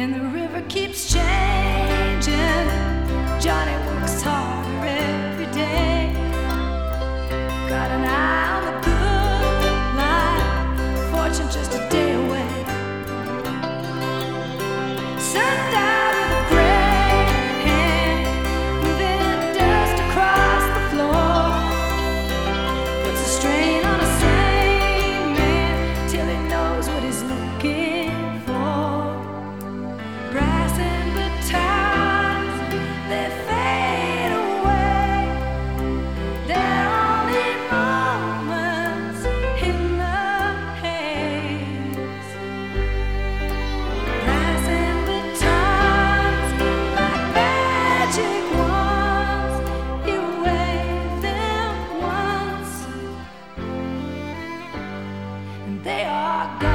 and the river keeps changing. Johnny works harder every day, got an eye on the good life, fortune just a day away. Sundown with a gray hand, moving dust across the floor, puts a strain on a sane man till he knows what he's looking for. Brass and batons, they fade away, they're only moments in the haze. Brass and batons, like magic wands, you wave them once and they are gone.